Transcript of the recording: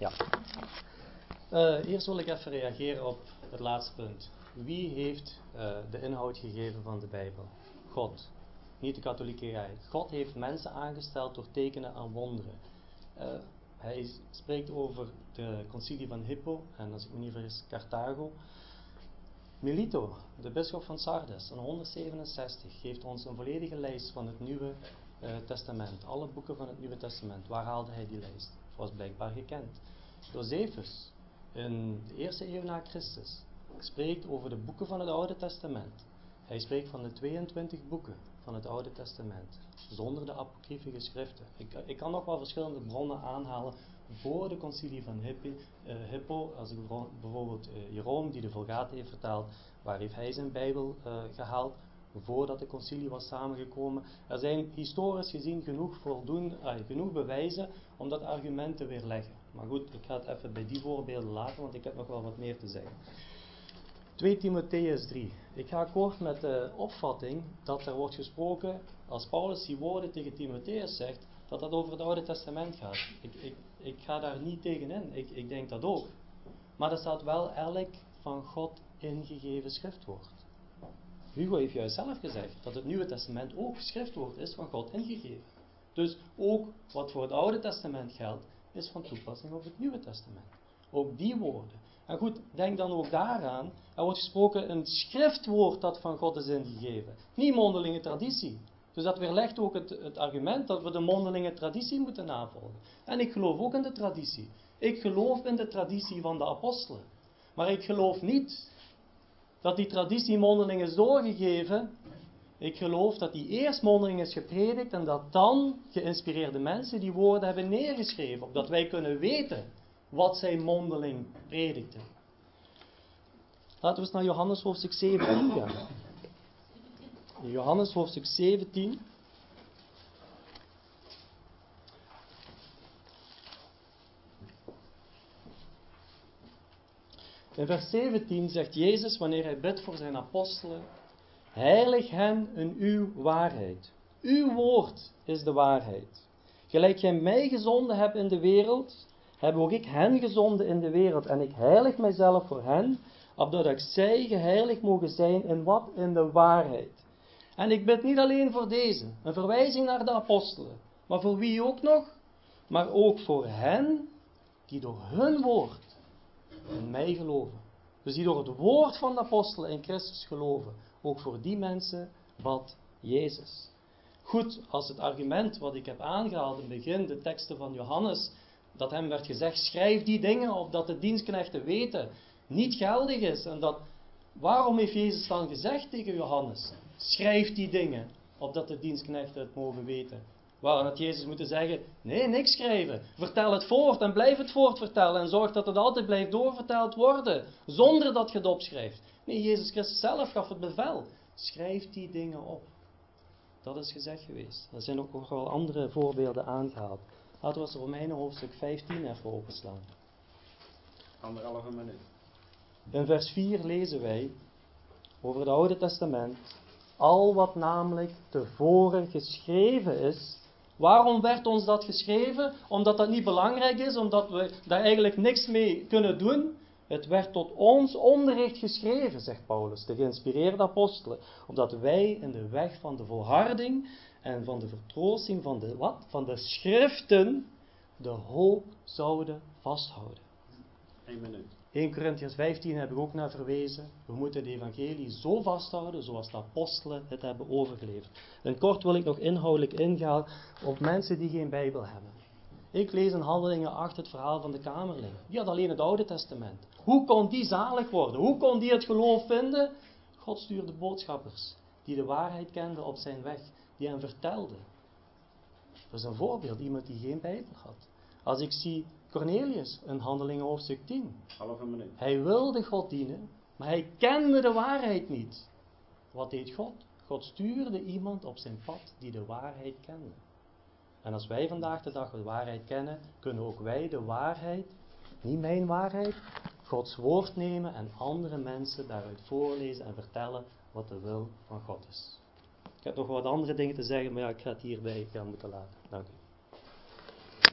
Ja. Eerst wil ik even reageren op het laatste punt. Wie heeft de inhoud gegeven van de Bijbel? God. Niet de katholieke kerk. God heeft mensen aangesteld door tekenen en wonderen. Hij spreekt over de concilie van Hippo en als ik me niet vergis Carthago. Melito, de bisschop van Sardes, in 167, geeft ons een volledige lijst van het Nieuwe Testament. Alle boeken van het Nieuwe Testament. Waar haalde hij die lijst? Was blijkbaar gekend. Josephus, in de eerste eeuw na Christus, spreekt over de boeken van het Oude Testament. Hij spreekt van de 22 boeken van het Oude Testament, zonder de apocryfe geschriften. Ik kan nog wel verschillende bronnen aanhalen voor de concilie van Hippo. Als ik bijvoorbeeld Jeroen, die de Vulgate heeft vertaald, waar heeft hij zijn Bijbel gehaald? Voordat de concilie was samengekomen. Er zijn historisch gezien genoeg bewijzen om dat argument te weerleggen. Maar goed, ik ga het even bij die voorbeelden laten, want ik heb nog wel wat meer te zeggen. 2 Timotheus 3. Ik ga akkoord met de opvatting dat er wordt gesproken, als Paulus die woorden tegen Timotheus zegt, dat dat over het Oude Testament gaat. Ik ga daar niet tegenin. Ik denk dat ook. Maar er staat wel elk van God ingegeven schriftwoord. Hugo heeft juist zelf gezegd dat het Nieuwe Testament ook schriftwoord is van God ingegeven. Dus ook wat voor het Oude Testament geldt, is van toepassing op het Nieuwe Testament. Ook die woorden. En goed, denk dan ook daaraan, er wordt gesproken een schriftwoord dat van God is ingegeven. Niet mondelinge traditie. Dus dat weerlegt ook het argument dat we de mondelinge traditie moeten navolgen. En ik geloof ook in de traditie. Ik geloof in de traditie van de apostelen. Maar ik geloof niet dat die traditie mondeling is doorgegeven. Ik geloof dat die eerst mondeling is gepredikt en dat dan geïnspireerde mensen die woorden hebben neergeschreven. Opdat wij kunnen weten wat zij mondeling predikten. Laten we eens naar Johannes hoofdstuk 17 gaan. In Johannes hoofdstuk 17. In vers 17 zegt Jezus, wanneer hij bidt voor zijn apostelen: heilig hen in uw waarheid. Uw woord is de waarheid. Gelijk gij mij gezonden hebt in de wereld, heb ook ik hen gezonden in de wereld. En ik heilig mijzelf voor hen, opdat zij geheiligd mogen zijn in wat? In de waarheid. En ik bid niet alleen voor deze, een verwijzing naar de apostelen, maar voor wie ook nog? Maar ook voor hen die door hun woord in mij geloven. Dus die door het woord van de apostelen in Christus geloven. Ook voor die mensen bad Jezus. Goed, als het argument wat ik heb aangehaald in het begin, de teksten van Johannes, dat hem werd gezegd, schrijf die dingen opdat de dienstknechten weten, niet geldig is. En dat, waarom heeft Jezus dan gezegd tegen Johannes, schrijf die dingen opdat de dienstknechten het mogen weten? Waarom had Jezus moeten zeggen, nee, niks schrijven. Vertel het voort en blijf het voortvertellen en zorg dat het altijd blijft doorverteld worden, zonder dat je het opschrijft. Nee, Jezus Christus zelf gaf het bevel. Schrijf die dingen op. Dat is gezegd geweest. Er zijn ook nog wel andere voorbeelden aangehaald. Laten we eens Romeinen hoofdstuk 15 even openslaan. 1,5 minuut. In vers 4 lezen wij over het Oude Testament. Al wat namelijk tevoren geschreven is. Waarom werd ons dat geschreven? Omdat dat niet belangrijk is, omdat we daar eigenlijk niks mee kunnen doen. Het werd tot ons onderricht geschreven, zegt Paulus, de geïnspireerde apostelen, opdat wij in de weg van de volharding en van de vertroosting van de wat? Van de schriften de hoop zouden vasthouden. 1 minuut. 1 Corinthians 15 heb ik ook naar verwezen. We moeten het evangelie zo vasthouden zoals de apostelen het hebben overgeleverd. En kort wil ik nog inhoudelijk ingaan op mensen die geen Bijbel hebben. Ik lees in Handelingen 8 het verhaal van de kamerling. Die had alleen het Oude Testament. Hoe kon die zalig worden? Hoe kon die het geloof vinden? God stuurde boodschappers die de waarheid kenden op zijn weg. Die hem vertelden. Dat is een voorbeeld. Iemand die geen Bijbel had. Als ik zie Cornelius in Handelingen hoofdstuk 10. Halve minuut. Hij wilde God dienen, maar hij kende de waarheid niet. Wat deed God? God stuurde iemand op zijn pad die de waarheid kende. En als wij vandaag de dag de waarheid kennen, kunnen ook wij de waarheid, niet mijn waarheid, Gods woord nemen en andere mensen daaruit voorlezen en vertellen wat de wil van God is. Ik heb nog wat andere dingen te zeggen, maar ja, ik ga het hierbij gaan moeten laten. Dank u.